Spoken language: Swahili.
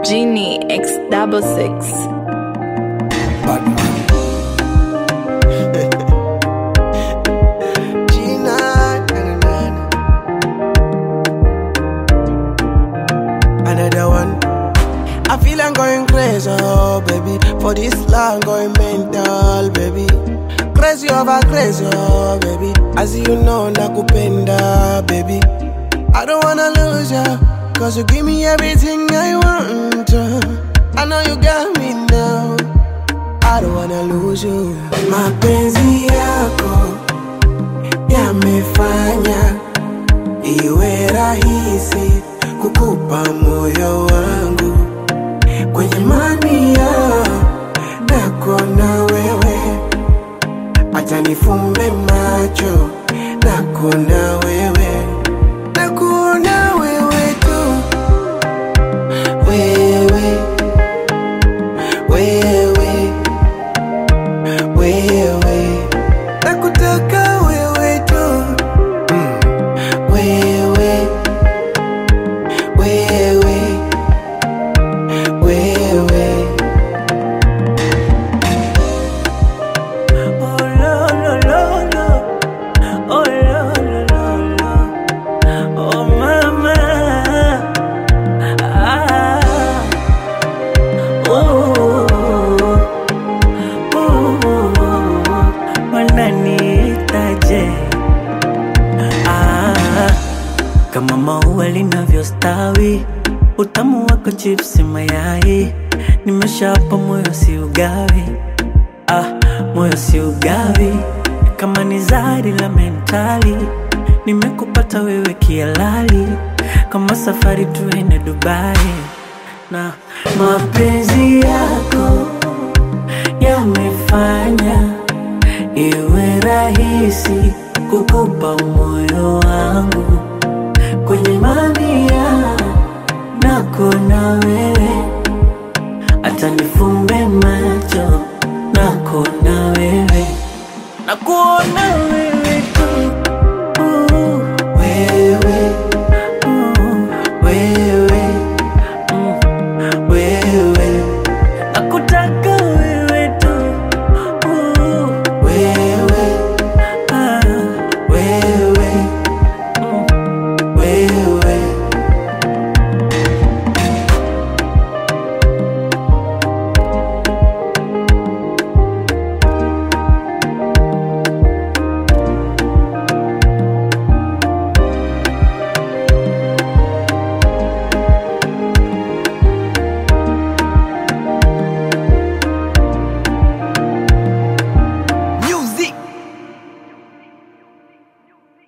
Genie X66. Batman. Gina, another one. I feel I'm going crazy, oh baby. For this love, I'm going mental, baby. Crazy over crazy, oh baby. As you know, nakupenda, baby. I don't wanna lose ya, cause you give me everything I want. I know you got me now. I don't wanna lose you. Mapenzi yako yamefanya iwe rahisi kukupa moyo wangu. Kwenye mania nako na wewe, acha nifumbe macho nako na wewe, nako na wewe tu. Wewe, wewe, wewe, nakutaka wewe tu. Wewe, wewe, wewe. Oh la la la la, oh la la la la, oh mama, ah, oh, wananiitaje? Kama maua linavyostawi, utamu wako chipsi mayai, nimeshapa moyo si ugawi. Moyo si ugawi, kama ni zari la mentali, nimekupata wewe kialali, kama safari tuende Dubai. Na mapenzi yako yamefanya iwe rahisi kukupa moyo wangu. Kwenye mamia nako na wewe, hata nifunge